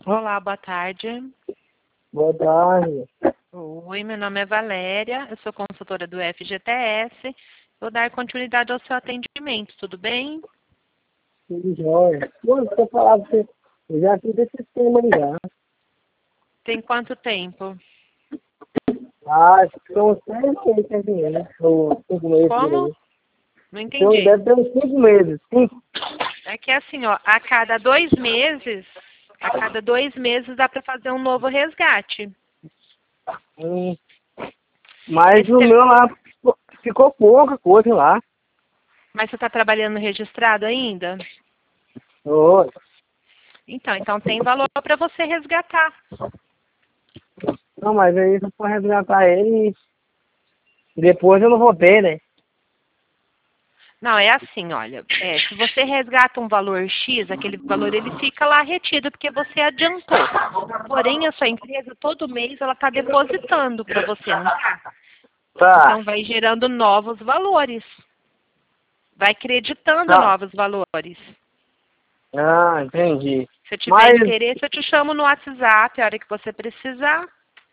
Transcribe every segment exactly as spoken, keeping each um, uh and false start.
Olá, boa tarde. Boa tarde. Oi, meu nome é Valéria, eu sou consultora do F G T S. Vou dar continuidade ao seu atendimento, tudo bem? Tudo jóia. Mano, deixa eu falar pra você. Eu já fiz esse sistema aí já. Tem quanto tempo? Ah, acho que são uns três meses, tá entendendo, né? Ou cinco meses por Como? aí. Não Então, entendi. deve ter uns cinco meses. Cinco. É que assim, ó, a cada dois meses, a cada dois meses dá para fazer um novo resgate. Hum. Mas Esse o te- meu lá ficou ficou pouca coisa lá. Mas você está trabalhando registrado ainda? Oi. Então, então tem valor para você resgatar. Não, mas aí você pode resgatar ele e depois eu não vou ter, né? Não, é assim, olha, é, se você resgata um valor X, aquele valor ele fica lá retido porque você adiantou. Porém, a sua empresa, todo mês, ela está depositando para você, não tá? Tá. Então, vai gerando novos valores. Vai acreditando Tá. novos valores. Ah, entendi. Se tiver Mas interesse, eu te chamo no WhatsApp, a hora que você precisar.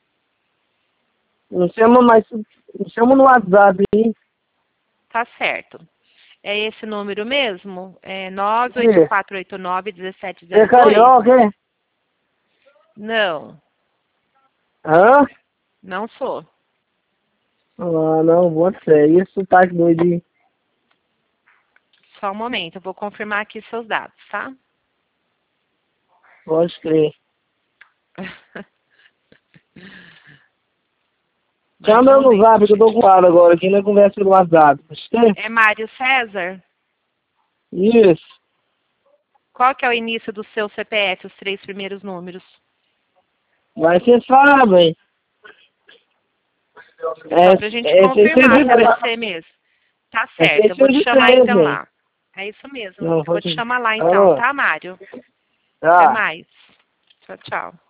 me chama mais. Me chama no WhatsApp aí. Tá certo. É esse número mesmo? É nove oito Você quatro oito nove um sete é zero dois? carioca, é? Não, Hã? não sou. Ah, não, você. E esse sotaque doido aí? Só um momento, eu vou confirmar aqui seus dados, tá? Pode crer. Mais Chama um eu no momento, zap que eu tô gente. ocupado agora, aqui na conversa no WhatsApp. Você? É Mário César? Isso. Qual que é o início do seu C P F, os três primeiros números? Vai ser sábado, hein? Só pra gente É, é confirmar se é seiscentos e treze. você mesmo. Tá É certo, eu vou te seiscentos e chamar treze, então hein? lá. É isso mesmo. Não, Eu vou pode te ir. chamar lá então, Ah, tá, Mário? Até tá. mais. Tchau, tchau.